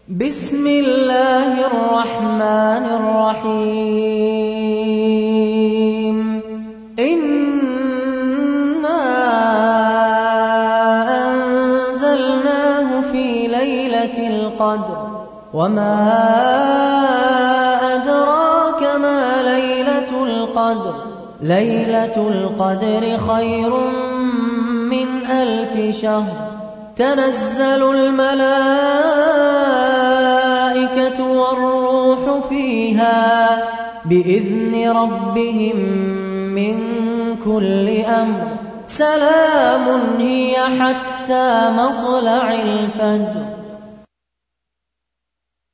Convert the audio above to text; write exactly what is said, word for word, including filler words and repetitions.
بسم الله الرحمن الرحيم إنا أنزلناه في ليلة القدر وما أدراك ما ليلة القدر ليلة القدر خير من ألف شهر تنزل الملائكة والروح فيها بإذن ربهم من كل أمر سلام هي حتى مطلع الفجر